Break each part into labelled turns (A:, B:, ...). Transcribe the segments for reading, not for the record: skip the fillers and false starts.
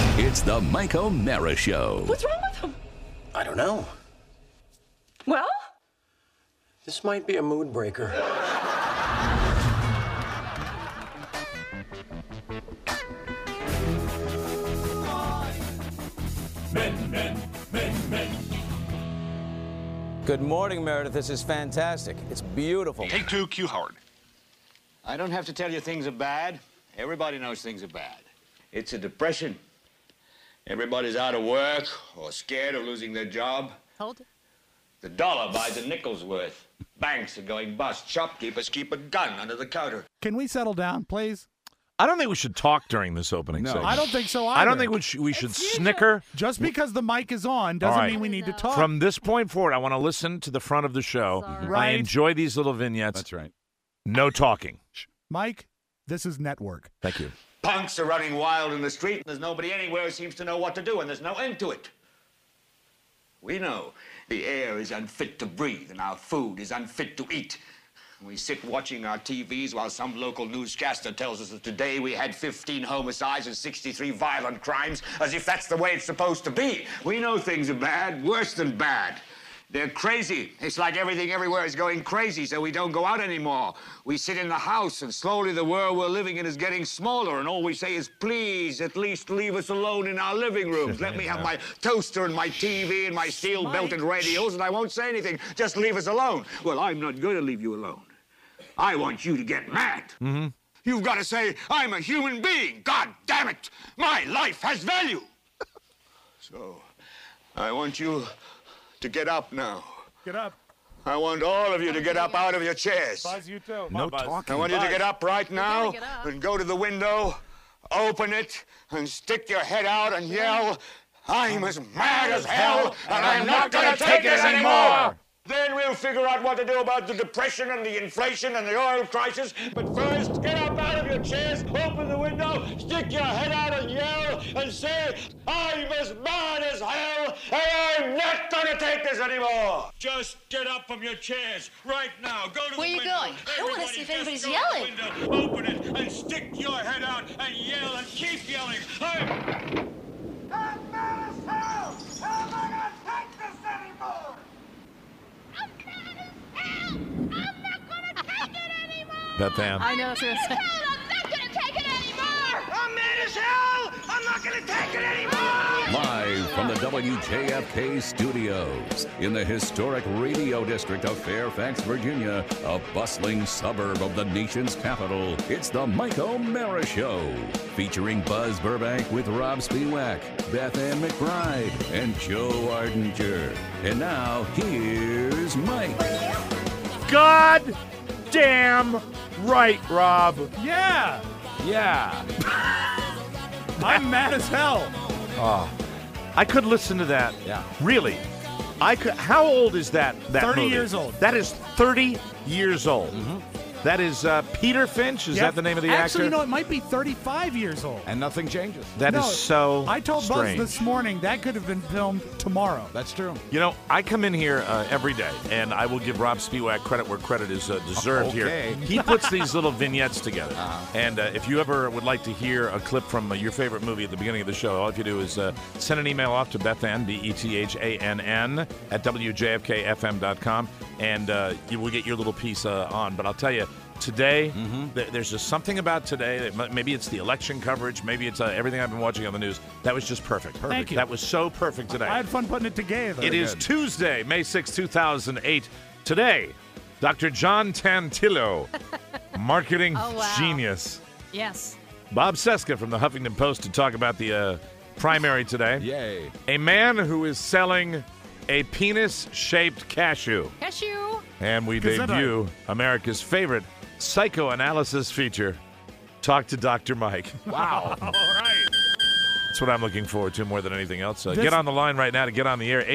A: It's the Mike O'Mara Show.
B: What's wrong with him?
C: I don't know.
B: Well?
C: This might be a mood breaker.
D: Men.
E: Good morning, Meredith. This is fantastic. It's beautiful.
F: Take two, Q Howard.
G: I don't have to tell you things are bad. Everybody knows things are bad. It's a depression. Everybody's out of work or scared of losing their job.
H: Hold it.
G: The dollar buys a nickel's worth. Banks are going bust. Shopkeepers keep a gun under the counter.
I: Can we settle down, please?
D: I don't think we should talk during this opening segment.
I: I don't think so either.
D: I don't think we should snicker.
I: Just because the mic is on doesn't mean we need to talk.
D: From this point forward, I want to listen to the front of the show.
I: Right.
D: I enjoy these little vignettes.
J: That's right.
D: No talking.
I: Mike, this is network.
D: Thank you.
G: Punks are running wild in the street, and there's nobody anywhere who seems to know what to do, and there's no end to it. We know the air is unfit to breathe, and our food is unfit to eat. We sit watching our TVs while some local newscaster tells us that today we had 15 homicides and 63 violent crimes, as if that's the way it's supposed to be. We know things are bad, worse than bad. They're crazy. It's like everything everywhere is going crazy, so we don't go out anymore. We sit in the house, and slowly the world we're living in is getting smaller, and all we say is, please, at least leave us alone in our living rooms. Let me have my toaster and my TV and my steel-belted radios, and I won't say anything. Just leave us alone. Well, I'm not going to leave you alone. I want you to get mad.
D: Mm-hmm.
G: You've got to say, I'm a human being. God damn it. My life has value. So, I want you to get up now.
I: Get up.
G: I want all of you to get up out of your chairs.
I: Buzz, you too.
D: No talking.
G: I want you to get up right now
H: get up.
G: and go to the window, open it, and stick your head out and yell, I'm as mad as hell, and I'm not going to take this anymore. Then we'll figure out what to do about the depression and the inflation and the oil crisis. But first, get up out of your chairs, open the window, stick your head out and yell, and say, I'm as mad as hell, and I'm not going to take this anymore. Just get up from your chairs right now. Go to
H: Where
G: the
H: you
G: window.
H: going? I wanna see if anybody's
G: Just go
H: yelling.
G: to the window, open it, and stick your head out and yell and keep yelling. I'm mad as hell! How am I going to take this anymore?
D: Beth Ann.
H: I know what you're saying.
G: I'm mad as hell! I'm not gonna take it anymore!
A: Live from the WJFK studios in the historic radio district of Fairfax, Virginia, a bustling suburb of the nation's capital, it's the Mike O'Mara Show, featuring Buzz Burbank with Rob Spiewak, Beth Ann McBride, and Joe Ardinger. And now, here's Mike.
D: God damn right, Rob.
I: Yeah.
D: Yeah.
I: I'm mad as hell.
D: Oh, I could listen to that.
J: Yeah.
D: Really. I could. How old is that
I: 30
D: movie?
I: years old.
D: That is 30 years old.
J: Mm-hmm.
D: That is Peter Finch. Is
I: Yeah,
D: that the name of the actor?
I: Actually, no, it might be 35 years old.
J: And nothing changes.
D: That is
I: No,
D: so
I: I told
D: strange.
I: Buzz this morning that could have been filmed tomorrow.
J: That's true.
D: You know, I come in here every day, and I will give Rob Spiewak credit where credit is deserved
J: Okay.
D: here. He puts these little vignettes together. And if you ever would like to hear a clip from your favorite movie at the beginning of the show, all you have to do is send an email off to Bethann, BETHANN, at WJFKFM.com, and you will get your little piece on. But I'll tell you, today, there's just something about today. Maybe it's the election coverage. Maybe it's everything I've been watching on the news. That was just perfect.
I: Thank you.
D: That was so perfect today.
I: I had fun putting it together.
D: It is Tuesday, May 6, 2008. Today, Dr. John Tantillo, marketing genius.
H: Yes.
D: Bob Seska from the Huffington Post to talk about the primary today.
J: Yay.
D: A man who is selling a penis-shaped cashew.
H: Cashew.
D: And we
I: Gesundheit.
D: debut America's favorite psychoanalysis feature, Talk to Dr. Mike. Wow.
I: All right.
D: That's what I'm looking forward to more than anything else. Get on the line right now to get on the air,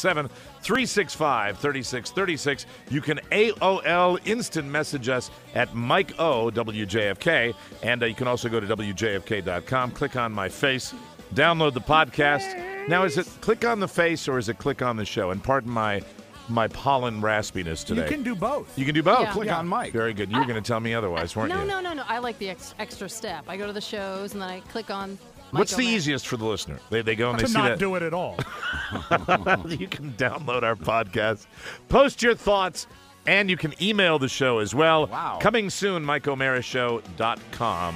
D: 877-365-3636. You can AOL instant message us at Mike O, WJFK, and you can also go to WJFK.com, click on my face, download the podcast. Now, is it click on the face or is it click on the show? And pardon my pollen raspiness today.
I: You can do both.
D: You can do both.
H: Yeah.
J: Click on Mike.
D: Very good. You were going to tell me otherwise, weren't
H: No,
D: you?
H: no. I like the extra step. I go to the shows and then I click on
D: What's the easiest for the listener? They go and they
I: To
D: see
I: not
D: that.
I: do it at all.
D: You can download our podcast, post your thoughts, and you can email the show as well.
F: Wow.
D: Coming soon, MikeO'MaraShow.com.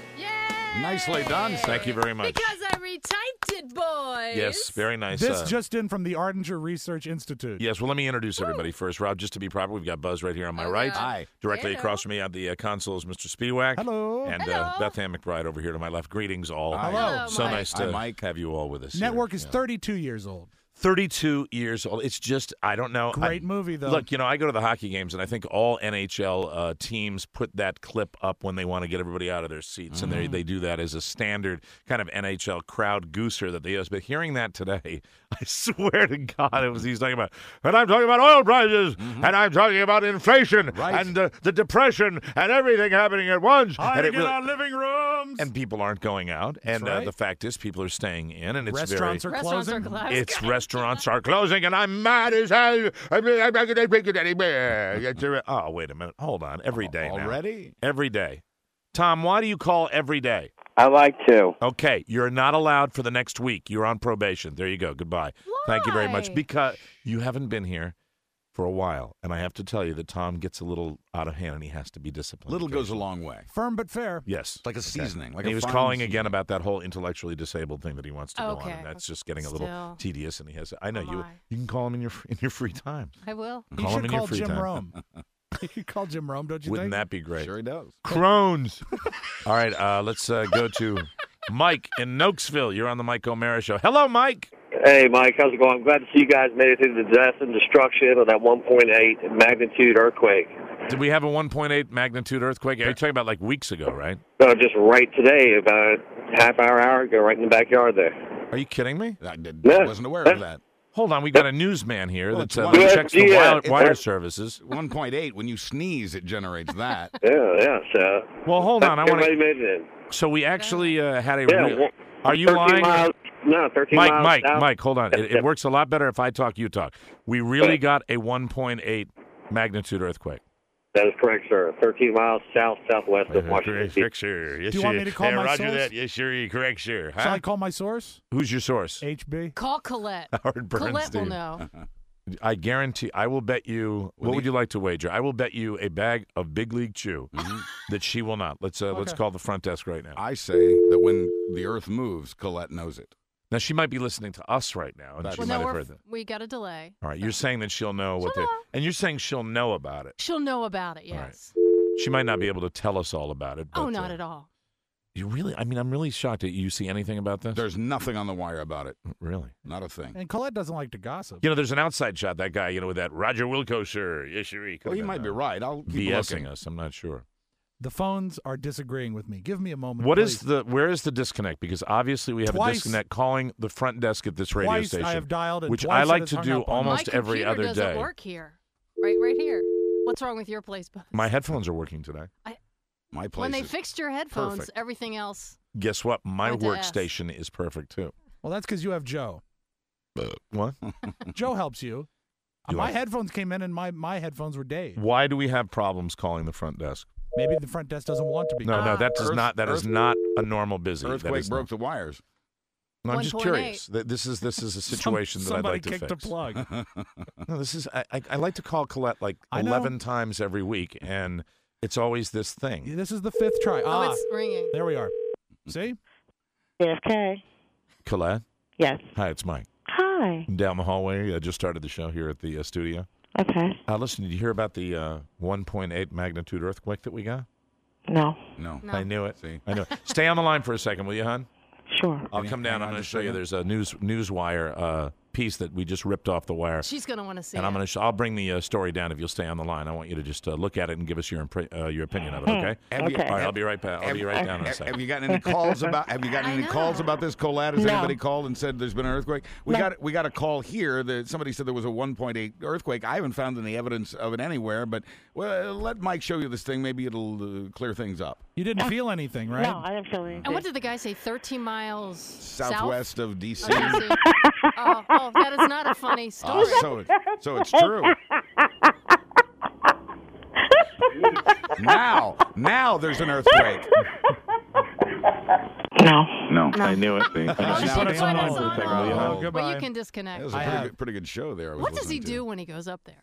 F: Nicely done, sir.
D: Thank you very much.
B: Because I retyped it, boys.
D: Yes, very nice.
I: This just in from the Ardinger Research Institute.
D: Yes, well, let me introduce everybody first. Rob, just to be proper, we've got Buzz right here on my right.
B: God.
F: Hi.
D: Directly
B: Hello.
D: across from me on the console is Mr. Spiewak.
I: Hello.
D: And
B: Hello.
D: Beth Ann McBride over here to my left. Greetings, all.
F: Hi.
B: Hello,
D: So
B: Mike.
D: nice
F: Hi,
D: to
F: Mike.
D: have you all with us.
I: Network
D: here.
I: is
D: Yeah.
I: 32 years old.
D: 32 years old. It's just, I don't know.
I: Great movie, though.
D: Look, I go to the hockey games, and I think all NHL teams put that clip up when they want to get everybody out of their seats, and they do that as a standard kind of NHL crowd gooser that they use. But hearing that today, I swear to God, he's talking about, and I'm talking about oil prices, and I'm talking about inflation,
F: Right.
D: and the depression, and everything happening at once. And
I: Hiding
D: it
I: in
D: really-
I: our living rooms.
D: and people aren't going out, and
I: right.
D: the fact is, people are staying in, and it's
I: Restaurants are
B: Restaurants
I: closing.
B: are closed.
D: It's restaurants are closing, and I'm mad as hell. I'm not going to drink it anymore. Oh, wait a minute. Hold on. Every day now.
F: Already?
D: Every day. Tom, why do you call every day?
H: I like to.
D: Okay, you're not allowed for the next week. You're on probation. There you go. Goodbye. Thank you very much.
B: Why?
D: Because you haven't been here for a while, and I have to tell you that Tom gets a little out of hand, and he has to be disciplined.
F: Little goes a
D: occasionally.
F: long way.
I: Firm but fair.
D: Yes.
F: Like a seasoning. Like
D: And he
F: a
D: was
F: fine
D: calling
F: seasoning.
D: again about that whole intellectually disabled thing that he wants to go on,
B: Okay.
D: and that's just getting a little
B: Still.
D: tedious. And he has, I know
B: Oh,
D: you.
B: my.
D: You can call him in your free time.
B: I will.
I: You
D: Call him
I: should
D: in your
I: call
D: free
I: Jim
D: time.
I: Rome. You could call Jim Rome, don't you
D: Wouldn't
I: think?
D: that be great?
F: Sure he does.
D: Crohn's. All right, let's go to Mike in Nokesville. You're on the Mike O'Mara Show. Hello, Mike.
H: Hey, Mike, how's it going? I'm glad to see you guys made it through the death and destruction of that 1.8 magnitude earthquake.
D: Did we have a 1.8 magnitude earthquake? Are you talking about like weeks ago, right?
H: No, just right today, about a half hour ago, right in the backyard there.
D: Are you kidding me?
F: I
H: Yeah.
F: wasn't aware of that.
D: Hold on, we got a newsman here
F: Well,
D: that
F: it's one-
D: checks the
H: Yeah,
D: wire
H: it's-
D: services.
F: 1.8, when you sneeze, it generates that.
H: Yeah, so.
D: Well, hold on. I want
H: Everybody
D: to.
H: made it in.
D: So we actually had a.
H: Yeah,
D: real-
H: well,
D: Are you
H: 13
D: lying?
H: miles, no, 13 miles south.
D: Mike, hold on. It works a lot better if I talk, you talk. We really got a 1.8 magnitude earthquake.
H: That is correct, sir. 13 miles southwest of Washington, D.C.
D: Correct, sir. Yes,
I: Do you want me to call my
D: Roger
I: source?
D: that. Yes, sir. Correct, sir.
I: Shall I call my source?
D: Who's your source?
I: HB.
B: Call Colette.
D: Howard
B: Colette will
D: Bernstein.
B: know.
D: I guarantee. I will bet you. What would you like to wager? I will bet you a bag of Big League Chew that she will not. Let's call the front desk right now.
F: I say that when the earth moves, Colette knows it.
D: Now she might be listening to us right now, and
F: That's
D: she
B: Well,
D: might
B: no,
D: have heard that.
B: we got a delay.
D: All right, you're saying that she'll know what
B: She'll
D: the,
B: know.
D: and you're saying she'll know about it.
B: She'll know about it,
D: All right.
B: yes.
D: She might not be able to tell us all about it.
B: Oh,
D: but,
B: not at all.
D: You really? I mean, I'm really shocked that you see anything about this.
F: There's nothing on the wire about it.
D: Really?
F: Not a thing.
I: And Colette doesn't like to gossip.
D: There's an outside shot. That guy, with that Roger Wilco, sir. Yes, sir.
F: Well, you might be right. I'll keep
D: BSing
F: looking.
D: us. I'm not sure.
I: The phones are disagreeing with me. Give me a moment.
D: What
I: please.
D: is where is the disconnect? Because obviously we have a
I: Twice-
D: disconnect calling the front desk at this radio
I: Twice
D: station.
I: I have dialed, and
D: which
I: twice
D: I
I: it
D: like
I: has
D: to
I: hung
D: do
I: up on me.
D: almost
B: My
D: every
B: computer
D: other
B: doesn't
D: day.
B: work here. Right here. What's wrong with your place, Buzz?
D: My headphones are working today.
F: My place
B: When they
F: is
B: fixed your headphones,
F: perfect.
B: everything else.
D: Guess what? My
B: Went to S.
D: workstation is perfect too.
I: Well, that's because you have Joe.
D: What?
I: Joe helps you.
D: You
I: My
D: like-
I: headphones came in, and my headphones were Dave.
D: Why do we have problems calling the front desk?
I: Maybe the front desk doesn't want to be.
D: No, that does
F: Earth-
D: not. That is
F: Earth-
D: not a normal busy. That
F: earthquake
D: is
F: broke the wires.
D: No, I'm just
B: 1.8.
D: curious. This is a situation that I'd
I: Somebody
D: like to
I: kicked
D: fix.
I: a plug.
D: No, this is. I like to call Colette like
I: I know.
D: 11 times every week, and it's always this thing.
I: This is the fifth try.
B: Oh, it's ringing.
I: There we are. See?
J: JFK.
D: Colette,
J: Yes.
D: hi, it's Mike.
J: Hi.
D: Down the hallway. I just started the show here at the studio.
J: Okay.
D: Listen, did you hear about the 1.8 magnitude earthquake that we got?
J: No.
F: No.
B: No.
D: I knew it.
F: See?
D: I knew it. Stay on the line for a second, will you, hon?
J: Sure.
D: I'll come down.
F: hang
D: I'm
F: on
D: going to
F: just
D: show
F: a
D: you.
F: second.
D: There's a newswire piece that we just ripped off the wire.
B: She's going to want to see
D: And
B: it.
D: I'm going to. I'll bring the story down if you'll stay on the line. I want you to just look at it and give us your opinion of it. Okay.
F: Have you-
J: Okay.
D: All right. I'll be right back. I'll be right down in a
F: Have
D: second.
F: you gotten any calls about? Have you gotten
B: I
F: any calls
B: know.
F: about this, Colette? Has
J: No.
F: anybody called and said there's been an earthquake? We
J: No.
F: got a call here that somebody said there was a 1.8 earthquake. I haven't found any evidence of it anywhere. But well, let Mike show you this thing. Maybe it'll clear things up.
I: You didn't feel anything, right?
J: No, I didn't feel anything.
B: And what did the guy say? 13 miles
F: Southwest of D.C.
B: South? Oh, DC. oh, that is not a funny story.
F: So it's true. Now there's an earthquake.
J: No.
F: No.
K: I knew it. See?
B: Oh,
I: She
B: she
I: put us
B: put
I: on
B: us
I: hold.
B: on
I: Oh,
B: hold.
I: oh,
B: Well,
I: goodbye.
B: you can disconnect.
F: That was a pretty good show there. I was
B: What does he
F: listening
B: do when he goes up there?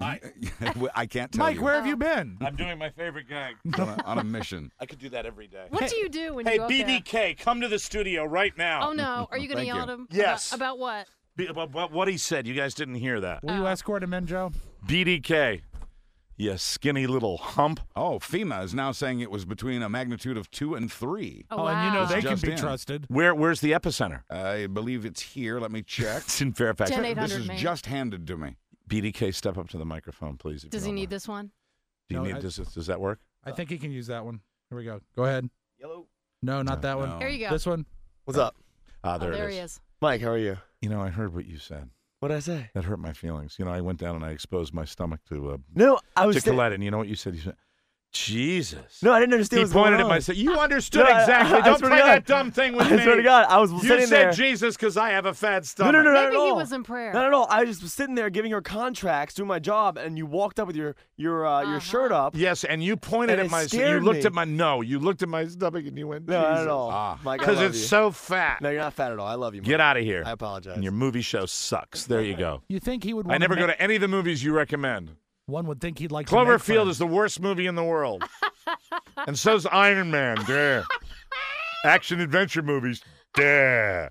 F: to. I can't tell
I: Mike,
F: you.
I: where have you been?
D: I'm doing my favorite gag.
F: On a mission.
D: I could do that every day.
B: What do you do when
D: Hey,
B: you go up there?
D: BDK, come to the studio right now.
B: Oh, no. Are you going to
F: Thank
B: yell
F: you.
B: at him?
D: Yes.
B: About what?
D: About what he said. You guys didn't hear that.
I: Will you escort him in, Joe?
D: BDK, you skinny little hump.
F: Oh, FEMA is now saying it was between a magnitude of 2 and 3.
B: Oh,
I: and you know
B: wow.
I: they can
F: Just
I: be
F: in.
I: trusted.
D: Where's the epicenter?
F: I believe it's here. Let me check.
D: It's in Fairfax.
B: 10-800
F: This is
B: Main.
F: just handed to me.
D: BDK, step up to the microphone, please. if
B: Does
D: you
B: he
D: don't
B: need
D: mind.
B: this one?
D: Do you
I: No,
D: need does that work?
I: I think he can use that one. Here we go. Go ahead.
K: Yellow.
I: No, not that one.
F: No.
B: Here you go.
I: This one.
K: What's up?
D: Ah,
B: Oh,
D: there
B: there
D: it
B: he
D: is.
B: is.
K: Mike, how are you?
D: You know, I heard what you said.
K: What did I say?
D: That hurt my feelings. You know, I went down and I exposed my stomach to
K: No, I was.
D: Colette, and you know what you said? You said, Jesus.
K: No, I didn't understand
D: He
K: what's going
D: pointed at
K: on.
D: myself. You understood
K: No,
D: exactly.
K: I
D: Don't
K: swear
D: play
K: to God.
D: that dumb thing with me.
K: I swear to God, I was
D: You
K: sitting
D: said
K: there.
D: Jesus because I have a fat
K: No,
D: stomach.
K: no, no, not
B: Maybe
K: at all.
B: he was in prayer.
K: No, no, no. I just was sitting there giving her contracts, doing my job, and you walked up with your shirt up.
D: Yes, and you pointed
K: And
D: at
K: it
D: my. You
K: scared
D: looked
K: me.
D: at my. No, you looked at my stomach and you went.
K: No, not
D: Jesus.
K: at all.
F: Ah.
K: Mike, I
D: Because
K: love
D: it's
K: you.
D: so fat.
K: No, you're not fat at all. I love you. Mike.
D: Get out of here.
K: I apologize.
D: And your movie show sucks. There you go.
I: You think he would?
D: I
I: wanna
D: never go
I: ma-
D: to any of the movies you recommend.
I: One would think he'd like to make
D: Cloverfield
I: friends.
D: is the worst movie in the world. And so's Iron Man. Duh. Action adventure movies. Duh.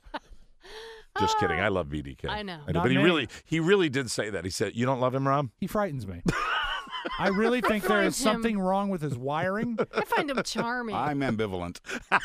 D: Just kidding. I love BDK.
B: I know.
I: Not
D: But he
I: me.
D: really did say that. He said, "You don't love him, Rob?"
I: He frightens me. I really think there is
B: find him-
I: something wrong with his wiring.
B: I find him charming.
F: I'm ambivalent.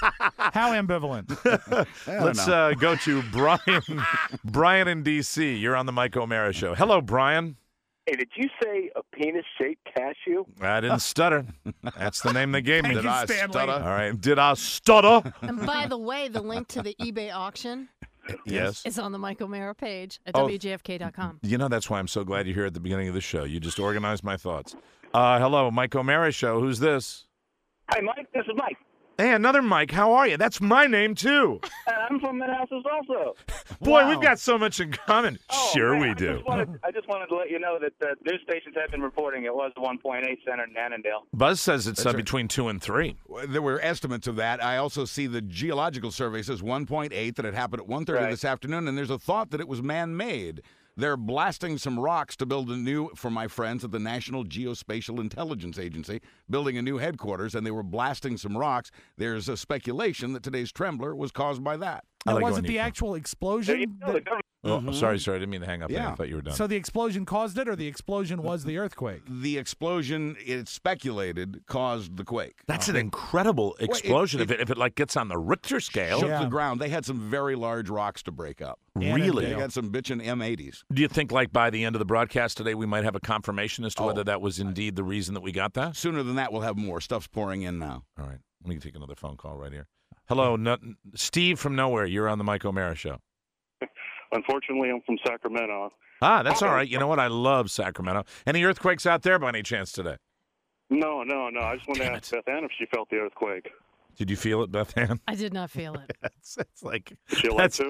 I: How ambivalent?
D: Let's go to Brian. Brian in D.C. You're on the Mike O'Mara Show. Hello, Brian.
H: Hey, did you say a penis-shaped cashew?
D: I didn't stutter. That's the name they gave me.
I: Thank you,
F: I
I: Stanley.
F: stutter?
D: All right. Did I stutter?
B: And by the way, the link to the eBay auction
D: Yes.
B: is on the Mike O'Mara page at
D: Oh.
B: WJFK.com.
D: You know, that's why I'm so glad you're here at the beginning of the show. You just organized my thoughts. Hello, Mike O'Mara Show. Who's this?
H: Hi, Mike. This is Mike.
D: Hey, another Mike. How are you? That's my name, too.
H: I'm from Manassas also.
D: Boy,
I: Wow.
D: we've got so much in common. Sure
H: man,
D: we do.
H: I just wanted to let you know that the news stations have been reporting it was 1.8 centered in Annandale.
D: Buzz says it's
F: That's right.
D: between 2 and 3.
F: There were estimates of that. I also see the geological survey says 1.8, that it happened at 1:30
H: Right.
F: this afternoon, and there's a thought that it was man-made. They're blasting some rocks to build a new, for my friends at the National Geospatial Intelligence Agency, building a new headquarters, and they were blasting some rocks. There's a speculation that today's tremblor was caused by that.
D: I
I: Now,
D: like
I: was
D: when
I: it the
D: you-
I: actual explosion?
H: The government
D: Oh, sorry. I didn't mean to hang up there.
F: Yeah.
D: I thought you were done.
I: So the explosion caused it, or the explosion was the earthquake?
F: The explosion, it's speculated, caused the quake.
D: That's an incredible explosion. if it like gets on the Richter scale.
F: Shook
I: Yeah.
F: the ground. They had some very large rocks to break up.
D: Really?
F: They got some bitchin' M80s.
D: Do you think like by the end of the broadcast today we might have a confirmation as to whether that was indeed the reason that we got that?
F: Sooner than that, we'll have more. Stuff's pouring in now.
D: All right. Let me take another phone call right here. Hello, Steve from nowhere. You're on the Mike O'Mara Show.
H: Unfortunately, I'm from Sacramento.
D: Ah, that's all right. You know what? I love Sacramento. Any earthquakes out there by any chance today?
H: No. I just wanted to
D: Damn
H: ask Beth Ann if she felt the earthquake.
D: Did you feel it, Beth Ann?
B: I did not feel it.
D: It's like
H: She like
D: that's,
H: to?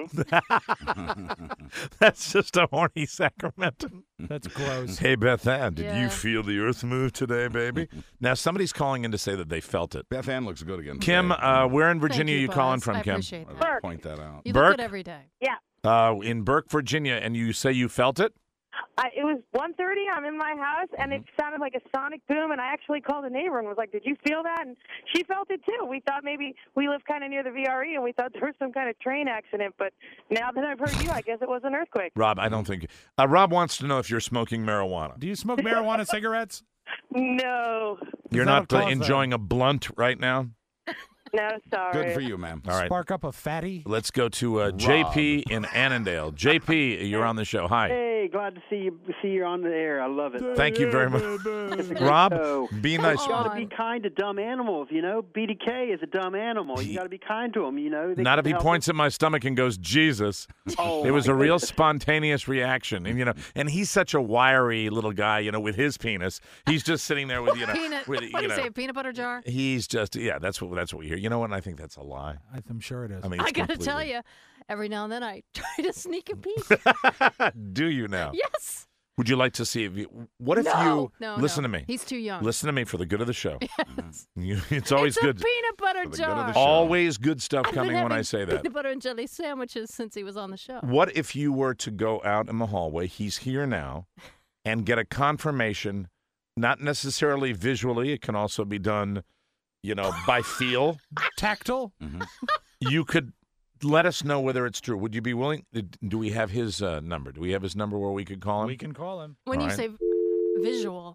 D: that's just a horny Sacramento.
I: That's gross.
D: Hey, Beth Ann, did
B: Yeah.
D: you feel the earth move today, baby? Now, somebody's calling in to say that they felt it.
F: Beth Ann looks good again.
D: Kim,
F: today.
D: where in Virginia
B: Thank
D: are you
B: Buzz.
D: calling from,
B: I
D: Kim?
B: appreciate
F: I'll
B: that.
F: point that out.
B: You
D: Burke?
B: look good every day.
D: In Burke, Virginia, and you say you felt it?
J: It was 1:30. I'm in my house, and it sounded like a sonic boom. And I actually called a neighbor and was like, "Did you feel that?" And she felt it too. We thought maybe we live kind of near the VRE, and we thought there was some kind of train accident. But now that I've heard you, I guess it was an earthquake.
D: Rob, I don't think. Rob wants to know if you're smoking marijuana.
I: Do you smoke marijuana cigarettes?
J: No,
D: You're
I: that'll
D: not
I: cause that.
D: enjoying a blunt right now?
J: no, sorry.
F: Good for you, ma'am.
D: All right.
I: Spark up a fatty?
D: Let's go to JP in Annandale. JP, you're on the show. Hi.
L: Hey, glad to see you on the air. I love it.
D: Thank you very much.
L: It's a great
D: Rob,
L: show.
D: be nice.
L: You got to be kind to dumb animals. You know, BDK is a dumb animal. You got to be kind to him. You know. They
D: Not if
L: can
D: he
L: help
D: points at my stomach and goes, Jesus.
L: Oh,
D: It was
L: my
D: a real
L: goodness.
D: spontaneous reaction. And, and he's such a wiry little guy, with his penis. He's just sitting there with,
B: Peanut.
D: with,
B: What do you say? A peanut butter jar?
D: He's just, that's what we hear. You know what? I think that's a lie.
I: I'm sure it is.
D: I mean,
B: I
D: it's
B: got to tell
D: completely-
B: you, every now and then I try to sneak a peek.
D: Do you now?
B: Yes.
D: Would you like to see what if
B: No,
D: you
B: no,
D: listen
B: no.
D: to me?
B: He's too young.
D: Listen to me for the good of the show.
B: Yes.
D: It's always
B: It's a
D: good.
B: peanut butter
F: For the good of
B: jar.
F: the show.
D: Always good stuff
B: I've
D: coming
B: been
D: when I
B: having
D: say that.
B: peanut butter and jelly sandwiches since he was on the show.
D: What if you were to go out in the hallway, he's here now, and get a confirmation, not necessarily visually, it can also be done, by feel.
I: Tactile?
D: You could let us know whether it's true. Would you be willing? Do we have his number? Do we have his number where we could call him?
I: We can call him.
B: When
D: All
B: you
D: right.
B: say visual,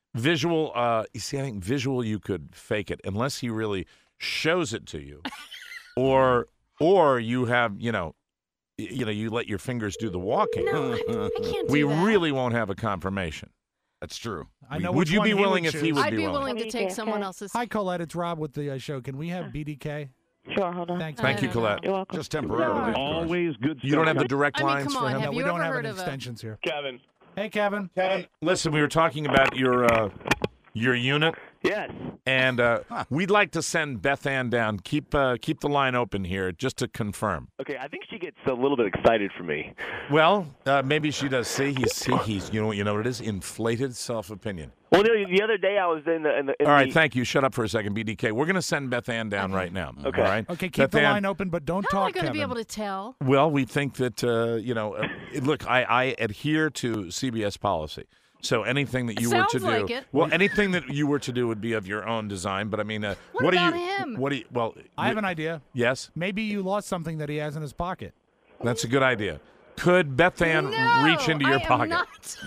D: you see, I think visual you could fake it unless he really shows it to you, or you have you let your fingers do the walking.
B: no, I can't do
D: We
B: that.
D: really won't have a confirmation.
F: That's true.
I: I know
D: Would
I: which
D: you
I: one
D: be
I: he
D: willing
I: would
D: if he
I: choose.
D: would
B: I'd
D: be
B: be
D: willing?
B: willing to take someone else's.
I: Hi, Colette. It's Rob with the show. Can we have BDK?
J: Sure, hold on.
I: Thanks.
D: Thank you, Colette.
J: You're welcome.
F: Just temporarily. of course.
M: Always good stuff.
D: You don't have the direct
B: I mean,
D: lines
B: come
D: for
B: on,
D: him?
B: have
I: No,
B: you
I: we don't
B: ever
I: have
B: heard
I: any
B: of a-
I: extensions here.
M: Kevin.
I: Hey, Kevin.
D: Listen, we were talking about your unit,
M: Yes.
D: and we'd like to send Beth Ann down. Keep the line open here just to confirm.
M: Okay, I think she gets a little bit excited for me.
D: Well, maybe she does. See, he's you know what it is? Inflated self-opinion.
M: Well, the other day I was in the
D: All right, thank you. Shut up for a second, BDK. We're going to send Beth Ann down right now.
M: Okay.
D: All right?
I: Okay, keep
D: Beth
I: the
D: Ann,
I: line open, but don't
B: How am I
I: talk,
B: going to
I: Kevin.
B: be able to tell?
D: Well, we think that, look, I adhere to CBS policy. So anything that you were to
B: Sounds
D: do,
B: like it.
D: well, anything that you were to do would be of your own design. But I mean,
B: What
D: do
B: about
D: you?
B: him?
D: What do you? Well,
I: I have an idea.
D: Yes,
I: Maybe you lost something that he has in his pocket.
D: that's a good idea. Could Beth Ann
B: No,
D: reach into your
B: I am
D: pocket?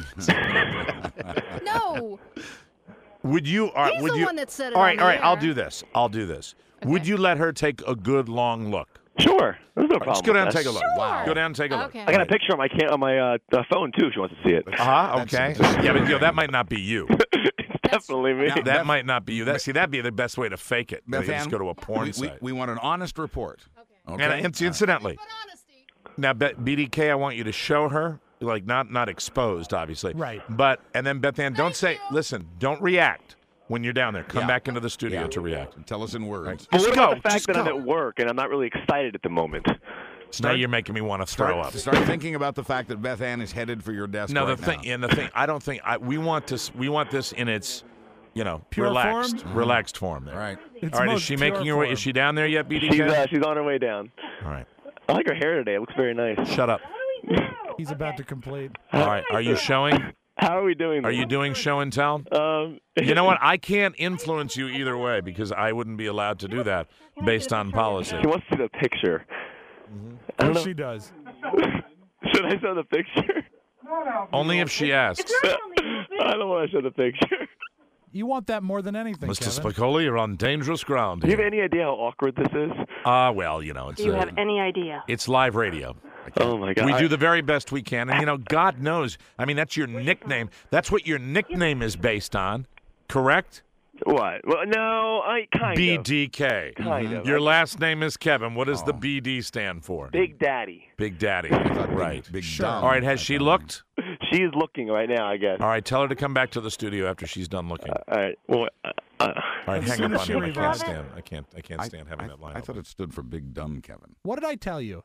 B: Not. No.
D: Would you?
B: He's
D: would
B: the
D: you,
B: one that said it
D: All right,
B: on the
D: all right. I'll
B: air.
D: do this. Would you let her take a good long look?
M: Sure, there's no problem.
D: Just go down and
M: with
D: take a look.
B: Sure.
D: Wow. Go down and take a look.
B: Okay.
M: I got a picture on my phone too. If she wants to see it.
D: Okay. Yeah, but that might not be you.
M: It's definitely me.
D: That might not be you. That'd be the best way to fake it.
F: Beth
D: You just
F: Ann,
D: go to a porn site.
F: we want an honest report. Okay.
D: And incidentally, now BDK, I want you to show her, like not exposed, obviously.
I: Right.
D: But and then Beth Ann, don't say. Listen, don't react when you're down there. Come
F: Yeah.
D: back into the studio
F: Yeah.
D: to react.
F: Tell us in words.
M: But
D: Just
M: what
D: go.
M: about the fact
D: Just
M: that I'm
D: go.
M: at work and I'm not really excited at the moment?
D: Now you're making me want to throw up.
F: Start thinking about the fact that Beth Ann is headed for your desk.
D: No,
F: right
D: the thing,
F: now.
D: and the thing, I don't think we want this. We want this in its,
I: Pure
D: relaxed,
I: form?
D: relaxed form. There.
F: All right.
I: It's
D: All right. Is
I: most
D: she
I: pure
D: making her way?
I: form.
D: Is she down there yet, BDK?
M: She's on her way down.
D: All right.
M: I like her hair today. It looks very nice.
D: Shut up.
I: He's about to complete.
D: All right. Are you showing?
M: How are we doing?
D: Are you doing show and tell? You know what? I can't influence you either way because I wouldn't be allowed to do that based on policy.
M: She wants to see the picture. I don't
I: Yes,
M: know.
I: she does.
M: Should I show the picture?
D: Only if she asks.
M: I don't want to show the picture.
I: You want that more than anything,
D: Mr.
I: Kevin.
D: Spicoli, you're on dangerous ground
M: Do you
D: here.
M: have any idea how awkward this is?
D: Well, it's
J: Do you have any idea?
D: it's live radio.
M: Oh my God!
D: We do the very best we can, and God knows. I mean, that's your nickname. That's what your nickname is based on, correct?
M: What? Well, no, I kind of.
D: BDK.
M: Kind of.
D: Your last name is Kevin. What does the BD stand for?
M: Big Daddy.
D: Big Daddy.
F: Right. Big
I: Sure.
F: dumb.
D: All right. Has she looked?
M: She is looking right now, I guess.
D: All right. Tell her to come back to the studio after she's done looking.
M: All right. Well,
D: All right.
I: As
D: Hang
I: soon
D: up
I: as
D: on
I: she
D: him. I can't
I: revives-
D: stand. I can't stand having that line.
F: I thought
D: open.
F: it stood for big dumb Kevin.
I: What did I tell you?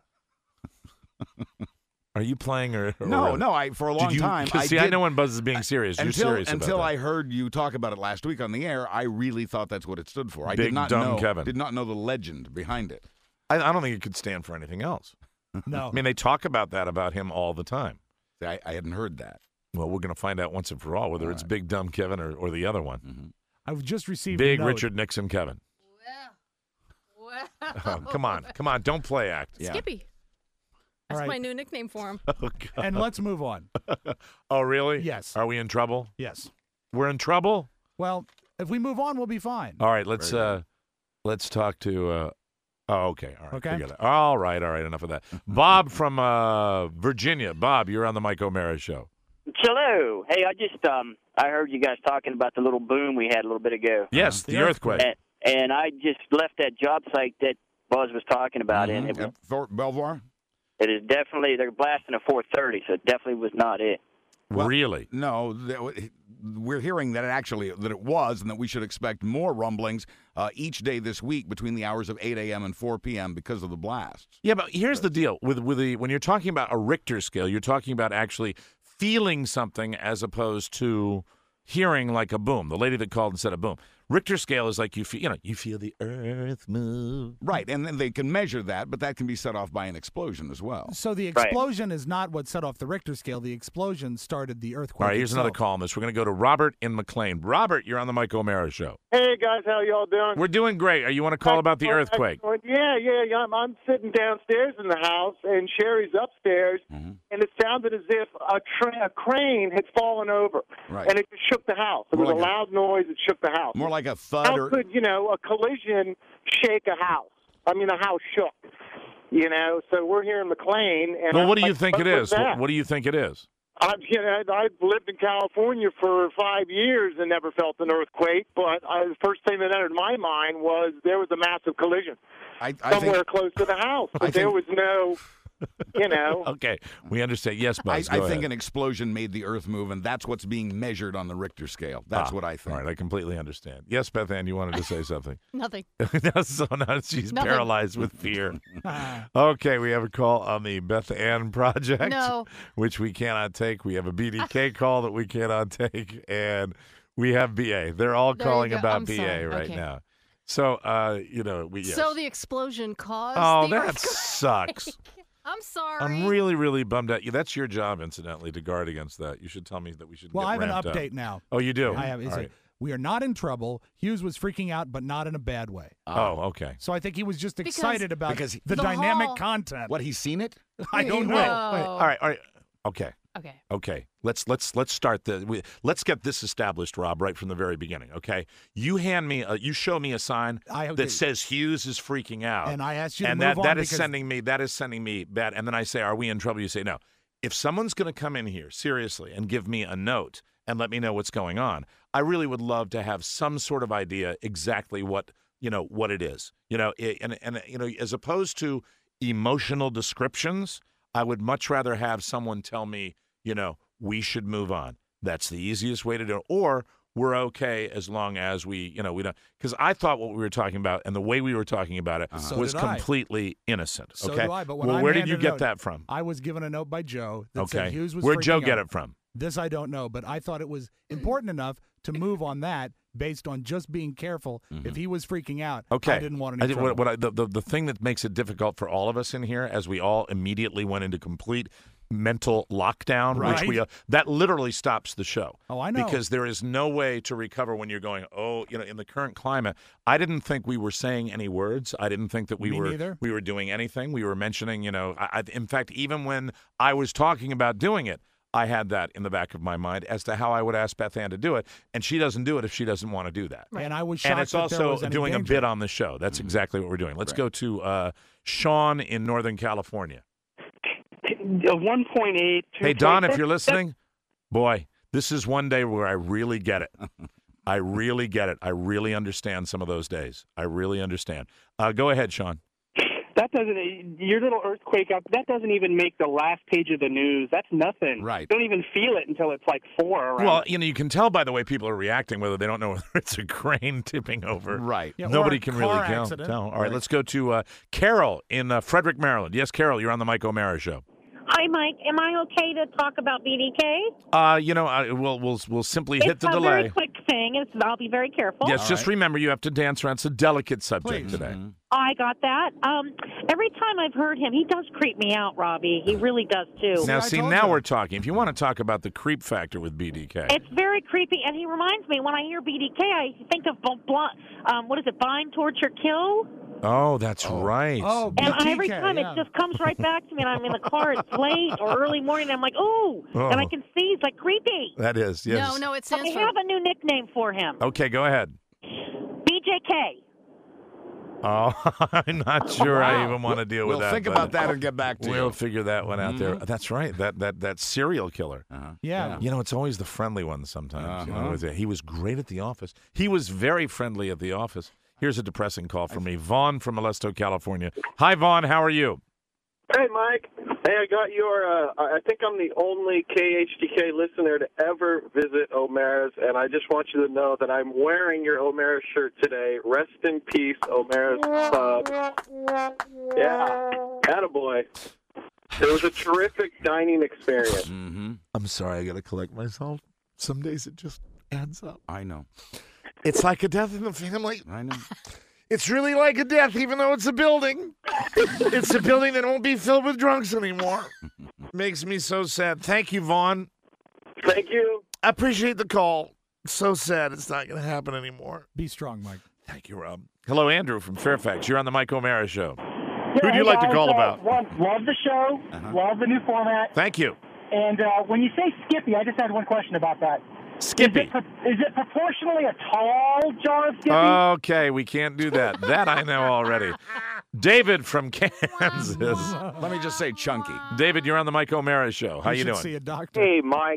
D: Are you playing or
F: No, no. For a long
D: Did you,
F: time,
D: I know when Buzz is being serious. You're serious
F: until
D: about
F: I heard you talk about it last week on the air. I really thought that's what it stood for. I
D: Big
F: did not
D: dumb
F: know.
D: Kevin.
F: Did not know the legend behind it.
D: that. I don't think it could stand for anything else.
I: No.
D: I mean, they talk about that about him all the time.
F: See, I hadn't heard that.
D: Well, we're going to find out once and for all whether it's Big Dumb Kevin or the other one.
I: I've just received
D: Big
I: a note.
D: Richard Nixon Kevin.
B: Well.
D: Oh, come on. Don't play act.
F: Yeah.
B: Skippy.
I: All
B: That's
I: right.
B: my new nickname for him.
D: Oh, God.
I: And let's move on.
D: Oh, really?
I: Yes.
D: Are we in trouble?
I: Yes.
D: We're in trouble?
I: Well, if we move on, we'll be fine.
D: All right, let's talk to okay. All right.
I: Okay.
D: Forget it. All right, enough of that. Bob from Virginia. Bob, you're on the Mike O'Mara show.
N: Hello. Hey, I heard you guys talking about the little boom we had a little bit ago.
D: Yes, the earthquake.
N: And I just left that job site that Buzz was talking about, and it was,
F: At Fort Belvoir?
N: it is definitely, they're blasting at 4:30, so it definitely was not it.
F: Well,
D: Really?
F: No, we're hearing that it was, and that we should expect more rumblings each day this week between the hours of 8 a.m. and 4 p.m. because of the blasts.
D: Yeah, but here's the deal with when you're talking about a Richter scale, you're talking about actually feeling something as opposed to hearing like a boom. The lady that called and said a boom. Richter scale is like you feel the earth move.
F: Right, and then they can measure that, but that can be set off by an explosion as well.
I: So the explosion is not what set off the Richter scale. The explosion started the earthquake.
D: All right, here's
I: itself.
D: another call on this. We're going to go to Robert in McLean. Robert, you're on the Mike O'Mara Show.
O: Hey guys, how y'all doing?
D: We're doing great. You want to call about the earthquake?
O: Yeah. I'm sitting downstairs in the house, and Sherry's upstairs, and it sounded as if a crane had fallen over, and it just shook the house. It was a loud noise. It shook the house.
F: More like a thud.
O: How could a collision shake a house? I mean, a house shook. So we're here in McLean. And
D: Well, what do you think it is? What do you think it is?
O: I've lived in California for 5 years and never felt an earthquake, but the first thing that entered my mind was there was a massive collision somewhere close to the house. But there was no,
D: Okay, we understand. Yes, Buzz,
F: I
D: go
F: think
D: ahead.
F: an explosion made the earth move, and that's what's being measured on the Richter scale. That's what I think.
D: All right, I completely understand. Yes, Beth Ann, you wanted to say something.
B: Nothing.
D: So now she's
B: Nothing.
D: paralyzed with fear. Okay, we have a call on the Beth Ann Project,
B: No.
D: which we cannot take. We have a BDK call that we cannot take, and we have BA. They're all
B: There you
D: calling
B: go.
D: about
B: I'm
D: BA
B: sorry.
D: right
B: Okay.
D: now. So, yes.
B: So the explosion caused
D: Oh,
B: the
D: that
B: earthquake.
D: sucks.
B: I'm sorry.
D: I'm really, really bummed out. Yeah, that's your job, incidentally, to guard against that. You should tell me that we should
I: Well,
D: get
I: I have an
D: ramped up.
I: update now.
D: Oh, you do?
I: I have.
D: All right.
I: We are not in trouble. Hughes was freaking out, but not in a bad way.
D: Oh, okay.
I: So I think he was just
B: Because-
I: excited about
F: because
I: the
B: the
I: dynamic
B: hall-
I: content.
F: What, he's seen it?
I: I don't know.
B: Whoa.
D: All right. Okay.
B: Okay.
D: Let's start let's get this established, Rob, right from the very beginning. Okay. You hand me, you show me a sign that says Hughes is freaking out,
I: And I asked you to
D: and
I: move on
D: that is
I: because-
D: sending me bad. And then I say, "Are we in trouble?" You say, "No." If someone's going to come in here seriously and give me a note and let me know what's going on, I really would love to have some sort of idea exactly what it is. As opposed to emotional descriptions, I would much rather have someone tell me, we should move on. That's the easiest way to do it. Or we're okay as long as we don't. Because I thought what we were talking about and the way we were talking about it
I: So
D: was
I: did I.
D: completely innocent.
I: So
D: okay.
I: do I, but when
D: well,
I: I'm
D: where did
I: handed
D: you
I: a
D: get
I: note,
D: that from?
I: I was given a note by Joe that said
D: Okay.
I: Hughes was
D: Where'd Joe
I: freaking
D: get
I: out.
D: it from?
I: This I don't know, but I thought it was important enough to move on that based on just being careful. If he was freaking out,
D: Okay.
I: I didn't want any trouble.
D: The thing that makes it difficult for all of us in here, as we all immediately went into complete mental lockdown,
I: Right.
D: which that literally stops the show.
I: Oh, I know.
D: Because there is no way to recover when you're going, in the current climate. I didn't think we were saying any words. I didn't think that we
I: Me
D: were
I: neither.
D: we were doing anything. We were mentioning, in fact, even when I was talking about doing it, I had that in the back of my mind as to how I would ask Beth Ann to do it, and she doesn't do it if she doesn't want to do that.
I: And I was shocked
D: And it's
I: that there
D: also
I: was any
D: doing
I: danger.
D: a bit on the show. That's exactly what we're doing. Let's go to Sean in Northern California.
P: 1.8.
D: Hey, Don, if you're listening, boy, this is one day where I really get it. I really get it. I really understand some of those days. I really understand. Go ahead, Sean.
P: That doesn't, your little earthquake up, that doesn't even make the last page of the news. That's nothing.
F: Right.
P: You don't even feel it until it's like 4 around.
D: Well, you can tell by the way people are reacting whether they don't know whether it's a crane tipping over.
F: Right.
I: Yeah, or
D: Nobody
I: a
D: can
I: car
D: really
I: accident.
D: tell. All right, let's go to Carol in Frederick, Maryland. Yes, Carol, you're on the Mike O'Mara Show.
Q: Hi, Mike. Am I okay to talk about BDK?
D: We'll simply
Q: It's
D: hit the
Q: a
D: delay.
Q: very quick thing. I'll be very careful.
D: Yes, just remember you have to dance around. It's a delicate subject today.
Q: I got that. Every time I've heard him, he does creep me out, Robbie. He really does, too.
D: Now we're talking. If you want to talk about the creep factor with BDK.
Q: It's very creepy, and he reminds me, when I hear BDK, I think of, what is it, Bind, Torture, Kill?
D: Oh, that's right.
I: Oh,
Q: And
I: BTK,
Q: every time
I: yeah.
Q: it just comes right back to me, and I'm in the car, it's late or early morning, and I'm like, ooh, and I can see, it's like creepy.
D: That is, yes.
B: No, it stands
Q: I
B: for...
Q: have a new nickname for him.
D: Okay, go ahead.
Q: BJK.
D: Oh, I'm not sure I even want to deal with
F: We'll
D: that.
F: think
D: but
F: about that and get back to
D: We'll
F: you.
D: figure that one out there. That's right. That serial killer.
I: Yeah.
D: It's always the friendly ones sometimes. He was great at the office. He was very friendly at the office. Here's a depressing call from me. Vaughn from Modesto, California. Hi, Vaughn. How are you?
R: Hey, Mike. Hey, I got your, I think I'm the only KHTK listener to ever visit O'Mara's, and I just want you to know that I'm wearing your O'Mara shirt today. Rest in peace, O'Mara's Pub. Yeah, attaboy. It was a terrific dining experience.
D: I'm sorry, I got to collect myself. Some days it just adds up.
F: I know.
D: It's like a death in the family.
F: I know.
D: It's really like a death, even though it's a building. It's a building that won't be filled with drunks anymore. Makes me so sad. Thank you, Vaughn.
R: Thank you.
D: I appreciate the call. So sad it's not going to happen anymore.
I: Be strong, Mike.
D: Thank you, Rob. Hello, Andrew from Fairfax. You're on the Mike O'Mara Show.
S: Yeah,
D: Who do you like to call about?
S: Love the show. Love the new format.
D: Thank you.
S: And when you say Skippy, I just had one question about that.
D: Skippy.
S: Is it proportionally a tall jar of Skippy?
D: Okay, we can't do that. That I know already. David from Kansas.
F: Let me just say chunky.
D: David, you're on the Mike O'Mara Show. How you doing?
I: See a doctor.
T: Hey, Mike.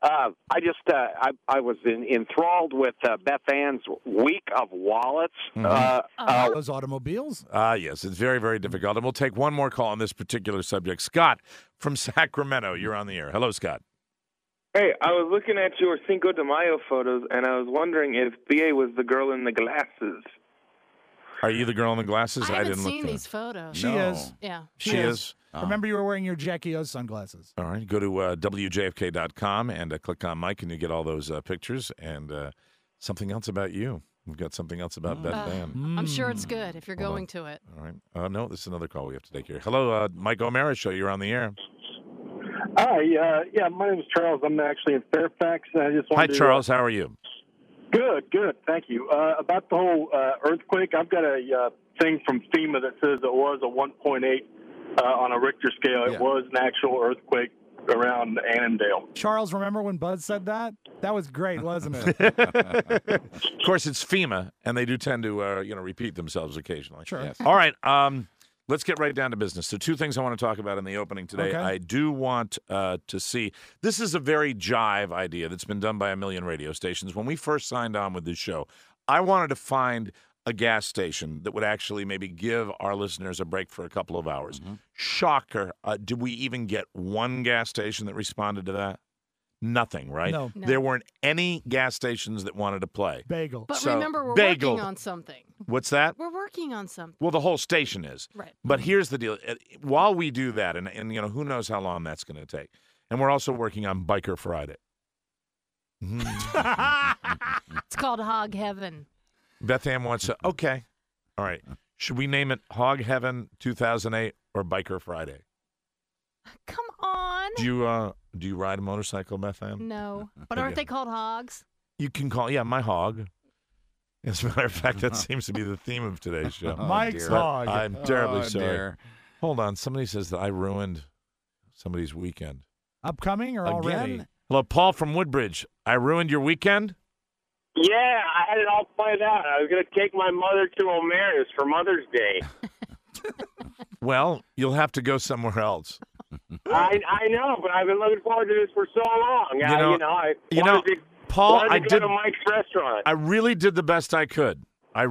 T: I was enthralled with Beth Ann's Week of Wallets.
I: Those automobiles?
D: Yes, it's very, very difficult. And we'll take one more call on this particular subject. Scott from Sacramento, you're on the air. Hello, Scott.
U: Hey, I was looking at your Cinco de Mayo photos, and I was wondering if Thea was the girl in the glasses.
D: Are you the girl in the glasses?
B: I haven't
D: didn't look
B: seen
D: for
B: these photos.
I: She is.
B: Yeah.
D: She is.
I: Remember, you were wearing your Jackie O sunglasses.
D: All right, go to WJFK.com and click on Mike, and you get all those pictures and something else about you. We've got something else about Beth Ann.
B: I'm sure it's good if you're going to it.
D: All right. No, this is another call we have to take here. Hello, Mike O'Mara Show. You're on the air.
V: Hi, yeah, my name is Charles. I'm actually in Fairfax. I just
D: Hi,
V: wanted to,
D: Charles. How are you?
V: Good. Thank you. About the whole earthquake, I've got a thing from FEMA that says it was a 1.8 on a Richter scale. It was an actual earthquake around Annandale.
I: Charles, remember when Buzz said that? That was great, wasn't it?
D: Of course, it's FEMA, and they do tend to repeat themselves occasionally.
I: Sure. Yes.
D: All right. Let's get right down to business. So 2 things I want to talk about in the opening today.
I: Okay.
D: I do want to see, this is a very jive idea that's been done by a million radio stations. When we first signed on with this show, I wanted to find a gas station that would actually maybe give our listeners a break for a couple of hours. Shocker. Did we even get one gas station that responded to that? Nothing, right?
I: No.
D: There weren't any gas stations that wanted to play.
I: Bagel.
B: But
D: So,
B: remember, we're
D: bagel.
B: working on something.
D: What's that?
B: We're working on something.
D: Well, the whole station is.
B: Right.
D: But here's the deal. While we do that, and who knows how long that's going to take, and we're also working on Biker Friday.
B: It's called Hog Heaven.
D: Beth Ann wants to, okay. All right. Should we name it Hog Heaven 2008 or Biker Friday?
B: Come on.
D: Do you ride a motorcycle, Beth Ann?
B: No. But aren't
D: Okay.
B: they called hogs?
D: You can call, my hog. As a matter of fact, that seems to be the theme of today's show.
I: Mike's
D: But
I: hog.
D: I'm terribly sorry.
F: dear.
D: Hold on. Somebody says that I ruined somebody's weekend.
I: Upcoming or already?
D: Hello, Paul from Woodbridge. I ruined your weekend?
W: Yeah, I had it all planned out. I was going to take my mother to O'Mara's for Mother's Day.
D: Well, you'll have to go somewhere else.
W: I know, but I've been looking forward to this for so long.
D: Paul,
W: wanted
D: I
W: to
D: did.
W: go to Mike's restaurant.
D: I really did the best I could. And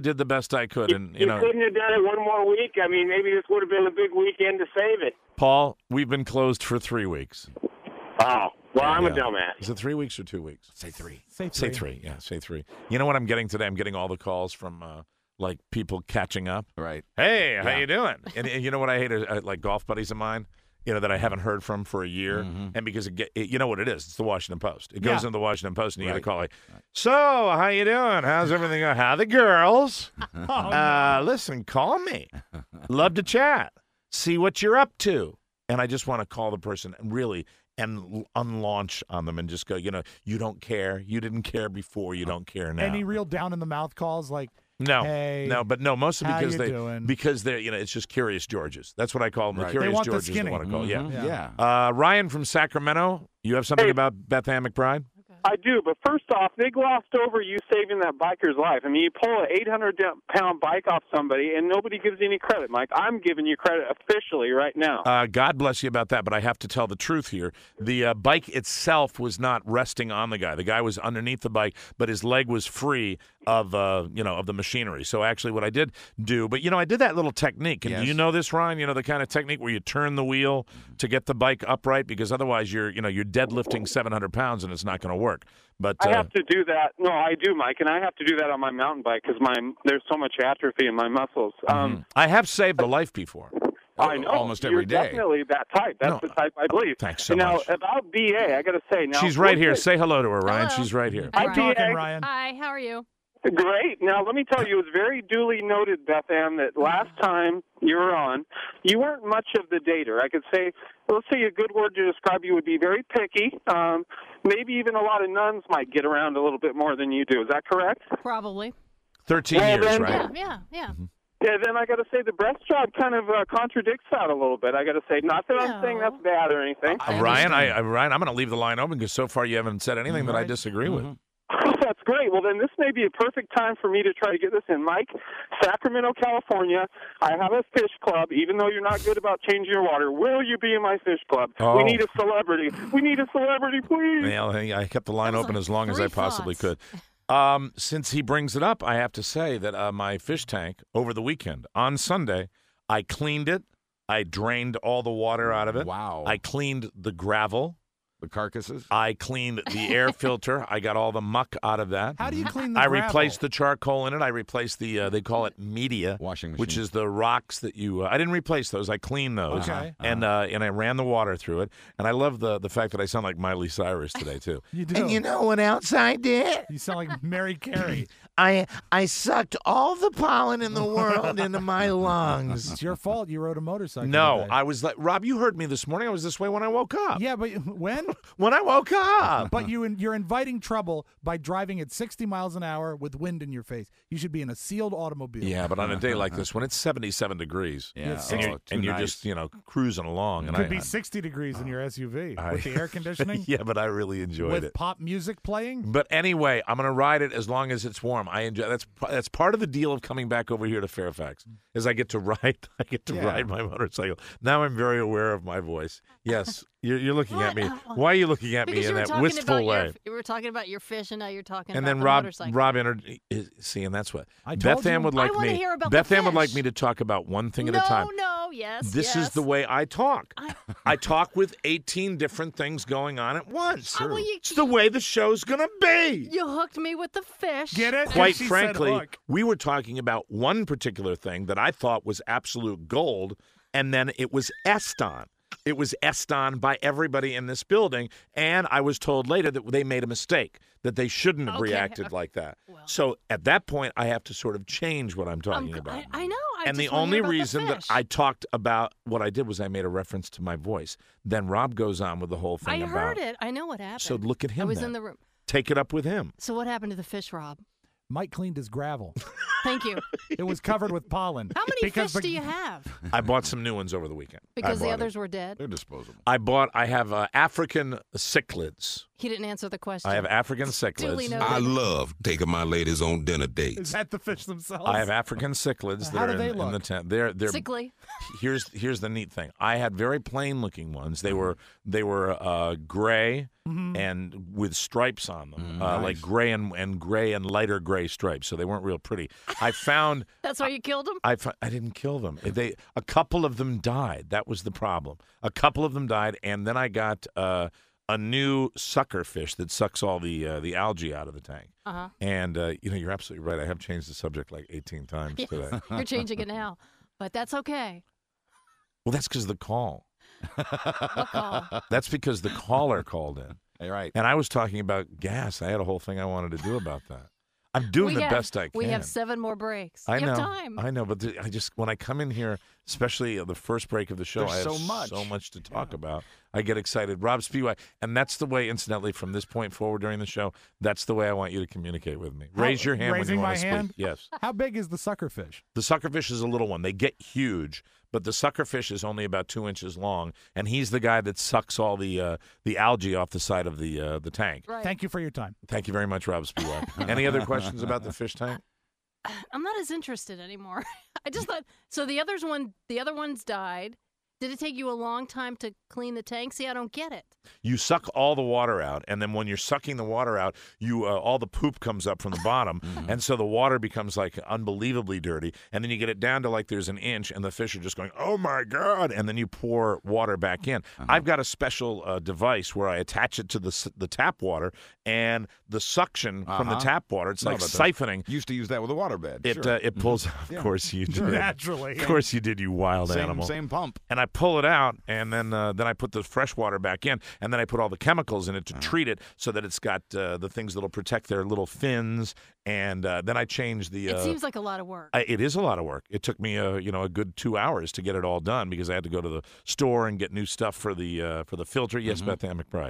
W: You couldn't have done it one more week. I mean, maybe this would have been a big weekend to save it.
D: Paul, we've been closed for 3 weeks.
W: Oh, well, I'm a dumbass.
D: Is it 3 weeks or 2 weeks?
F: Say 3.
D: Say three. Yeah, say 3. You know what I'm getting today? I'm getting all the calls from like people catching up.
F: Right.
D: Hey, how
F: Yeah.
D: you doing? And you know what I hate are like golf buddies of mine, that I haven't heard from for a year. And because you know what it is? It's the Washington Post. It goes into the Washington Post, and you get a call like, "So, how you doing? How's everything going? How the girls? Listen, call me. Love to chat. See what you're up to." And I just want to call the person and unlaunch on them and just go, you don't care. You didn't care before. You don't care now.
I: Any real down in the mouth calls like,
D: No,
I: hey,
D: mostly
I: how
D: because
I: you
D: they
I: doing?
D: because they're it's just Curious Georges. That's what I call them. The
F: Right.
D: Curious
I: They want the
D: Georges. They
I: skinny.
D: want to call. Yeah.
F: Yeah.
D: Ryan from Sacramento. You have something about Beth Ann McBride?
R: I do, but first off, they glossed over you saving that biker's life. I mean, you pull an 800-pound bike off somebody, and nobody gives you any credit, Mike. I'm giving you credit officially right now.
D: God bless you about that, but I have to tell the truth here. The bike itself was not resting on the guy. The guy was underneath the bike, but his leg was free of the machinery. So actually what I did do, but I did that little technique. And do you know this, Ryan? The kind of technique where you turn the wheel to get the bike upright, because otherwise you're deadlifting 700 pounds and it's not going to work. But
R: I have to do that. No, I do, Mike, and I have to do that on my mountain bike because there's so much atrophy in my muscles.
D: I have saved a life before.
W: I know.
F: almost
W: You're
F: every day.
W: Definitely that type. That's the type I believe.
D: Thanks so
W: now,
D: much.
W: about BA, I got to say now.
D: She's right here. Say hello to her, Ryan. She's right here.
W: Hi, BA.
B: Hi, how are you?
W: Great. Now, let me tell you, it's very duly noted, Beth Ann, that last time you were on, you weren't much of the dater. I could say, let's say a good word to describe you would be very picky. Maybe even a lot of nuns might get around a little bit more than you do. Is that correct?
B: Probably.
D: 13 years,
W: then,
D: right?
B: Yeah.
W: Yeah, then I got to say the breast job kind of contradicts that a little bit. I got to say, not that I'm saying that's bad or anything.
D: Ryan, Ryan, I'm going to leave the line open because so far you haven't said anything that I disagree with.
W: That's great. Well, then this may be a perfect time for me to try to get this in. Mike, Sacramento, California, I have a fish club. Even though you're not good about changing your water, will you be in my fish club?
D: Oh.
W: We need a celebrity. We need a celebrity, please.
D: Well, I kept the line open as long as I possibly could. Since he brings it up, I have to say that my fish tank over the weekend, on Sunday, I cleaned it. I drained all the water out of it.
F: Wow.
D: I cleaned the gravel.
F: The carcasses?
D: I cleaned the air filter. I got all the muck out of that.
I: How do you clean the
D: I
I: gravel?
D: replaced the charcoal in it. I replaced the, they call it media.
F: Washing machine.
D: Which is the rocks that you, I didn't replace those. I cleaned those.
I: Okay.
D: And I ran the water through it. And I love the fact that I sound like Miley Cyrus today, too.
I: You do.
D: And you know what else I did?
I: You sound like Mary Carey.
D: I sucked all the pollen in the world into my lungs.
I: It's your fault. You rode a motorcycle.
D: No,
I: today.
D: I was like, Rob, you heard me this morning. I was this way when I woke up.
I: Yeah, but when?
D: When I woke up.
I: But you're inviting trouble by driving at 60 miles an hour with wind in your face. You should be in a sealed automobile.
D: Yeah, but on a day like this, when it's 77 degrees,
F: Yeah.
D: and you're just cruising along,
I: It could be 60 degrees in your SUV with the air conditioning.
D: Yeah, but I really enjoyed
I: with
D: it.
I: pop music playing.
D: But anyway, I'm going to ride it as long as it's warm. I enjoy that's part of the deal of coming back over here to Fairfax. Is I get to ride ride my motorcycle. Now I'm very aware of my voice. Yes, you're looking at me. Why are you looking at me in that wistful way?
B: You were talking about your fish, and now you're talking
D: And
B: about
D: then
B: the
D: Rob
B: motorcycle.
D: entered. See, and that's what
I: I told
D: Beth Ann
I: you.
D: would like
B: I wanna
D: me.
B: hear about the
D: Beth Ann would like
B: fish.
D: me to talk about one thing at a time.
B: No, yes.
D: This is the way I talk. I talk with 18 different things going on at once.
B: well,
D: It's the way the show's going to be.
B: You hooked me with the fish.
I: Get it?
D: Quite
I: She said
D: frankly,
I: hook.
D: we were talking about one particular thing that I thought was absolute gold, and then it was essed on. It was essed on by everybody in this building, and I was told later that they made a mistake, that they shouldn't have reacted like that. So at that point, I have to sort of change what I'm talking about.
B: I know.
D: And the
B: just wanna
D: only
B: hear about the
D: reason that
B: fish.
D: I talked about what I did was I made a reference to my voice. Then Rob goes on with the whole thing
B: I
D: about.
B: heard it. I know what happened.
D: So look at him.
B: I was
D: then.
B: in the room.
D: Take it up with him.
B: So what happened to the fish, Rob?
I: Mike cleaned his gravel.
B: Thank you.
I: It was covered with pollen.
B: How many
I: Because
B: fish do you have?
D: I bought some new ones over the weekend.
B: Because
D: I
B: the
D: bought
B: others were dead.
F: They're disposable.
D: I have African cichlids.
B: He didn't answer the question.
D: I have African
B: Duly
D: cichlids.
B: noted.
C: I love taking my ladies on dinner dates.
I: Is that the fish themselves?
D: I have African cichlids that
I: How do
D: are
I: they
D: in the
I: look?
D: tent. They're
B: Sickly.
D: Here's the neat thing. I had very plain looking ones. They were gray and with stripes on them, like gray and lighter gray stripes. So they weren't real pretty. I found.
B: That's why you killed him?
D: I didn't kill them. A couple of them died. That was the problem. A couple of them died, and then I got a new sucker fish that sucks all the algae out of the tank.
B: Uh-huh.
D: And you're absolutely right. I have changed the subject like 18 times today.
B: You're changing it now, but that's okay.
D: Well, that's because of the call.
B: What call?
D: That's because the caller called in.
F: Hey, right.
D: And I was talking about gas. I had a whole thing I wanted to do about that. I'm doing the best I can.
B: We have 7 more breaks.
D: I
B: You
D: know.
B: have time.
D: I know, but when I come in here, especially the first break of the show,
F: There's
D: I have
F: so much.
D: to talk about. I get excited. Rob Spiewak, and that's the way, incidentally, from this point forward during the show, that's the way I want you to communicate with me. Raise your hand when
I: Raising
D: you
I: my
D: want to
I: hand?
D: speak. Yes.
I: How big is the suckerfish?
D: The suckerfish is a little one. They get huge, but the suckerfish is only about 2 inches long, and he's the guy that sucks all the algae off the side of the tank.
B: Right.
I: Thank you for your time.
D: Thank you very much, Rob Spiewak. Any other questions about the fish tank?
B: I'm not as interested anymore. I just thought so. The other ones died, Did it take you a long time to clean the tank? See, I don't get it.
D: You suck all the water out, and then when you're sucking the water out, you all the poop comes up from the bottom, and so the water becomes like unbelievably dirty. And then you get it down to like there's an inch, and the fish are just going, "Oh my God!" And then you pour water back in. I've got a special device where I attach it to the tap water, and the suction from the tap water. It's like siphoning.
F: Used to use that with a waterbed.
D: It pulls. Of course you did.
I: Naturally.
D: Of course you did. You wild animal.
F: Same pump.
D: And I pull it out, and then I put the fresh water back in, and then I put all the chemicals in it to treat it so that it's got the things that'll protect their little fins. And then I change the.
B: It seems like a lot of work.
D: It is a lot of work. It took me a good 2 hours to get it all done because I had to go to the store and get new stuff for the filter. Yes, Beth Ann McBride.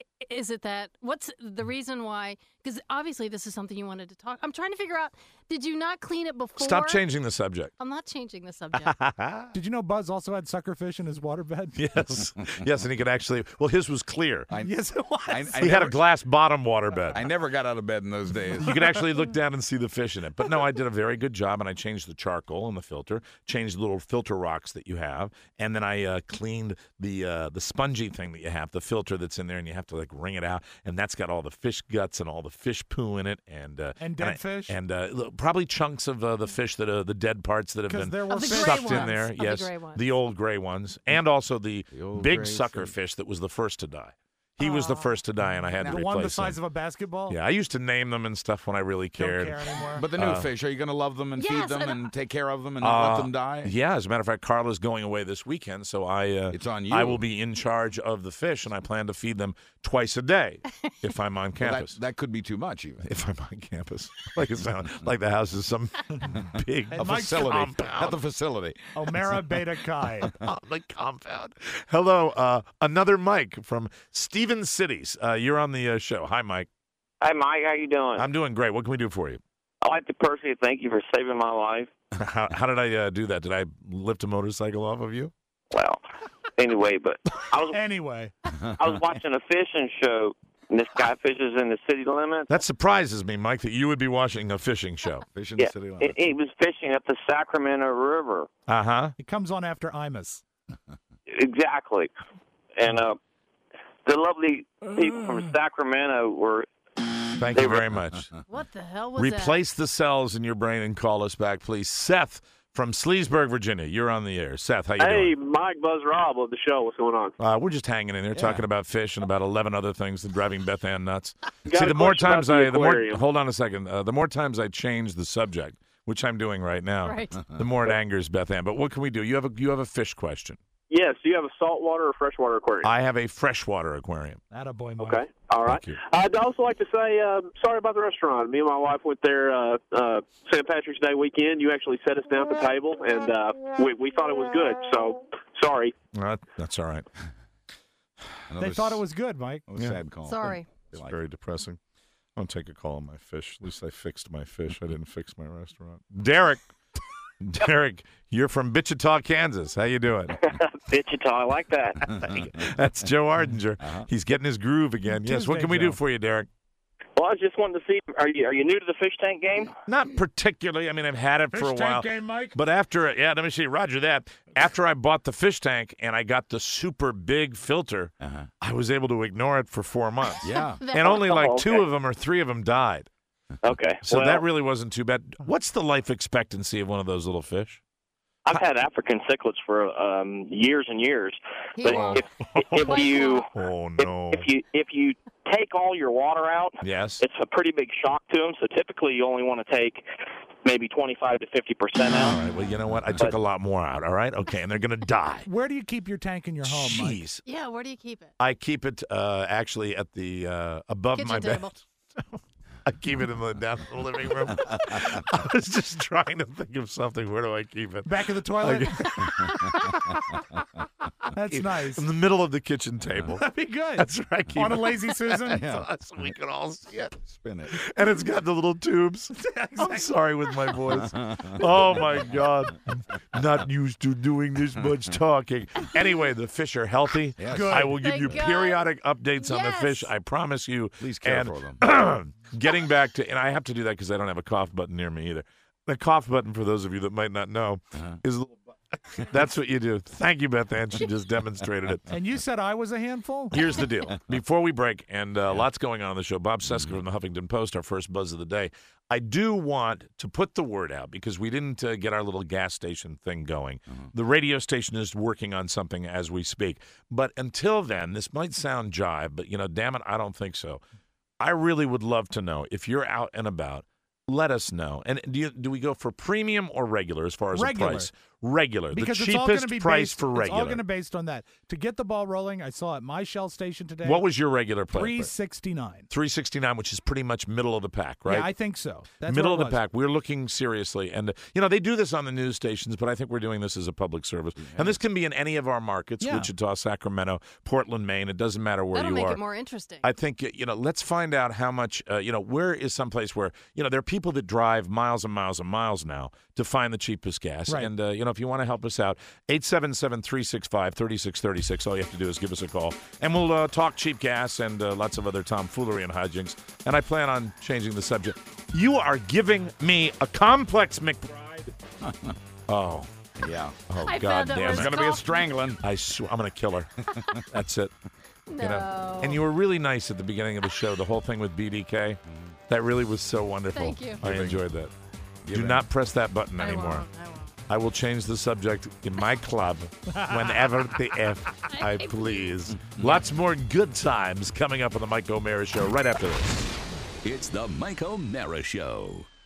B: Is it that? What's the reason why? Because obviously this is something you wanted to talk. I'm trying to figure out, did you not clean it before?
D: Stop changing the subject.
B: I'm not changing the subject.
I: Did you know Buzz also had suckerfish in his waterbed?
D: Yes. Yes, and he could actually, well, his was clear.
I: Yes, it was.
D: He had a glass bottom waterbed.
F: I never got out of bed in those days.
D: You could actually look down and see the fish in it. But no, I did a very good job, and I changed the charcoal in the filter, changed the little filter rocks that you have, and then I cleaned the spongy thing that you have, the filter that's in there, and you have to like wring it out, and that's got all the fish guts and all the fish poo in it, and
I: dead fish,
D: and probably chunks of the fish that are the dead parts that have been
B: sucked
D: in there. Yes, the old gray ones, and also the big sucker fish that was the first to die. He was the first to die, and I had to replace him.
I: The one the size of a basketball?
D: Yeah, I used to name them and stuff when I really cared.
I: Don't care anymore.
F: But the new fish, are you going to love them and feed them and take care of them and not let them die?
D: Yeah, as a matter of fact, Carla's going away this weekend, so
F: it's on you.
D: I will be in charge of the fish, and I plan to feed them twice a day if I'm on campus.
F: That could be too much, even.
D: If I'm on campus. Like it sounds like the house is some big
F: facility.
D: Compound.
F: At the facility.
I: Omera Beta Chi.
D: The compound. Hello, another Mike from Stephen Cities. You're on the show. Hi, Mike.
A: Hi, Mike. How you doing?
D: I'm doing great. What can we do for you?
A: I'd like to personally thank you for saving my life.
D: How did I do that? Did I lift a motorcycle off of you?
A: Well, anyway, but I was I was watching a fishing show, and this guy fishes in the city limits.
D: That surprises me, Mike, that you would be watching a fishing show.
F: Fishing the city limits.
A: He was fishing at the Sacramento River.
D: Uh-huh.
I: It comes on after Imus.
A: Exactly. And the lovely people from Sacramento were...
D: Thank you very much.
B: What the hell was
D: Replace the cells in your brain and call us back, please. Seth from Sleesburg, Virginia. You're on the air. Seth, how you doing?
E: Hey, Mike, Buzz, Rob of the show. What's going on?
D: We're just hanging in there talking about fish and about 11 other things that driving Beth Ann nuts. See, the more times hold on a second. The more times I change the subject, which I'm doing right now, the more it angers Beth Ann. But what can we do? You have a fish question.
E: Yes. Do you have a saltwater or freshwater aquarium?
D: I have a freshwater aquarium.
I: Attaboy, Mike.
E: Okay. All right. I'd also like to say sorry about the restaurant. Me and my wife went there St. Patrick's Day weekend. You actually set us down at the table, and we thought it was good. So, sorry.
D: That's all right.
I: They thought it was good, Mike.
F: Sad call.
B: Sorry.
D: It's very depressing. I'm going to take a call on my fish. At least I fixed my fish. I didn't fix my restaurant. Derek, you're from Wichita, Kansas. How you doing?
N: Wichita, I like that.
D: That's Joe Ardinger. He's getting his groove again. Yes, what can we do for you, Derek?
N: Well, I was just wanting to see, are you new to the fish tank game?
D: Not particularly. I mean, I've had it for a while.
I: Fish tank game, Mike?
D: But after, let me see, Roger that. After I bought the fish tank and I got the super big filter, I was able to ignore it for 4 months.
F: Yeah.
D: And only like 2 of them or 3 of them died.
N: Okay.
D: So that really wasn't too bad. What's the life expectancy of one of those little fish?
N: I've had African cichlids for years and years. But if you take all your water out,
D: yes,
N: it's a pretty big shock to them. So typically you only want to take maybe 25 to 50% out.
D: All right. Well, you know what? I took a lot more out. All right. Okay. And they're going to die.
I: Where do you keep your tank in your home, Mike?
B: Yeah. Where do you keep it?
D: I keep it actually at the above
B: kitchen
D: my bed.
B: table.
D: I keep it down in the living room. I was just trying to think of something. Where do I keep it?
I: Back of the toilet? That's nice.
D: In the middle of the kitchen table.
I: That'd be good.
D: That's right.
I: On a lazy Susan?
D: So we can all see it.
F: Spin it.
D: And it's got the little tubes. I'm sorry with my voice. Oh, my God. Not used to doing this much talking. Anyway, the fish are healthy.
F: Yes.
D: I will give you periodic updates on the fish. I promise you.
F: Please care for them.
D: Getting back to, and I have to do that because I don't have a cough button near me either. The cough button, for those of you that might not know, is a little button That's what you do. Thank you, Beth Ann. She just demonstrated it.
I: And you said I was a handful?
D: Here's the deal. Before we break, and lots going on the show, Bob Seska from the Huffington Post, our first buzz of the day. I do want to put the word out because we didn't get our little gas station thing going. The radio station is working on something as we speak. But until then, this might sound jive, but, damn it, I don't think so. I really would love to know if you're out and about. Let us know. And do we go for premium or regular as far as the price? Regular.
I: Because
D: the
I: it's all going to
D: cheapest
I: be
D: price
I: based,
D: for regular.
I: It's all going to be based on that. To get the ball rolling, I saw at my Shell station today.
D: What was your regular price?
I: $3.69.
D: $3.69, which is pretty much middle of the pack, right?
I: Yeah, I think so. That's
D: middle of
I: what it
D: the
I: was.
D: pack. We're looking seriously. And, they do this on the news stations, but I think we're doing this as a public service. Yeah. And this can be in any of our markets, Wichita, Sacramento, Portland, Maine. It doesn't matter where
B: That'll
D: you are.
B: make it more interesting.
D: I think, let's find out how much, where is someplace where, there are people that drive miles and miles and miles now to find the cheapest gas.
I: Right.
D: And, if you want to help us out, 877-365-3636. All you have to do is give us a call. And we'll talk cheap gas and lots of other tomfoolery and hijinks. And I plan on changing the subject. You are giving me a complex McBride. Oh.
F: Yeah.
D: Oh,
B: I
D: God
B: found out
D: damn it.
F: There's going to be a strangling.
D: I'm going to kill her. That's it.
B: No.
D: And you were really nice at the beginning of the show. The whole thing with BDK. That really was so wonderful.
B: Thank you.
D: I enjoyed that. Do not press that button anymore. I will change the subject in my club whenever the F I please. Lots more good times coming up on the Mike O'Meara Show right after this.
G: It's the Mike O'Meara Show.